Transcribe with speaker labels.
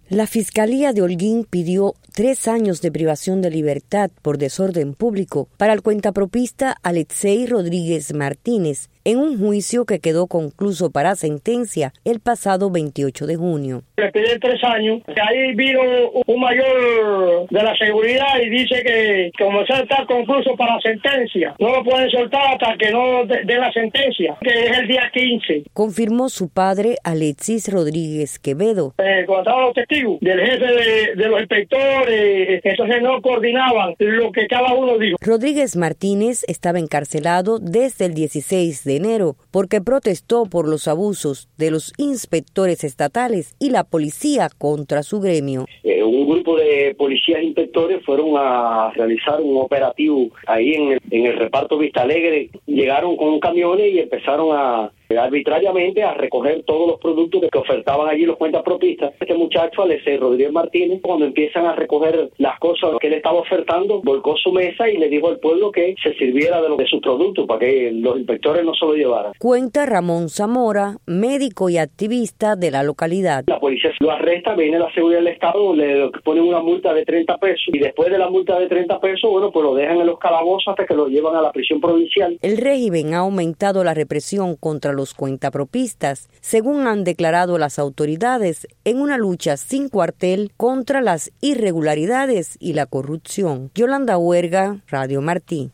Speaker 1: La Fiscalía de Holguín pidió 3 años de privación de libertad por desorden público para el cuentapropista Alexei Rodríguez Martínez en un juicio que quedó concluso para sentencia el pasado 28 de junio.
Speaker 2: Le pidieron 3 años, que ahí vino un mayor de la seguridad y dice que como está concluso para sentencia, no lo pueden soltar hasta que no dé la sentencia, que es el día 15.
Speaker 1: Confirmó su padre Alexis Rodríguez Quevedo.
Speaker 2: Cuando estaban los testigos del jefe de los inspectores, entonces no coordinaban lo que cada uno dijo.
Speaker 1: Rodríguez Martínez estaba encarcelado desde el 16 de enero porque protestó por los abusos de los inspectores estatales y la policía contra su gremio.
Speaker 3: Un grupo de policías inspectores fueron a realizar un operativo ahí en el reparto Vista Alegre. Llegaron con camiones y empezaron arbitrariamente a recoger todos los productos que ofertaban allí los cuentapropistas. Este muchacho, Alexei Rodríguez Martínez, cuando empiezan a recoger las cosas que él estaba ofertando, volcó su mesa y le dijo al pueblo que se sirviera de sus productos para que los inspectores no se lo llevaran.
Speaker 1: Cuenta Ramón Zamora, médico y activista de la localidad.
Speaker 3: La policía lo arresta, viene la seguridad del Estado, le ponen una multa de 30 pesos y después de la multa de 30 pesos, pues lo dejan en los calabozos hasta que lo llevan a la prisión provincial.
Speaker 1: El régimen ha aumentado la represión contra los cuentapropistas, según han declarado las autoridades, en una lucha sin cuartel contra las irregularidades y la corrupción. Yolanda Huerga, Radio Martí.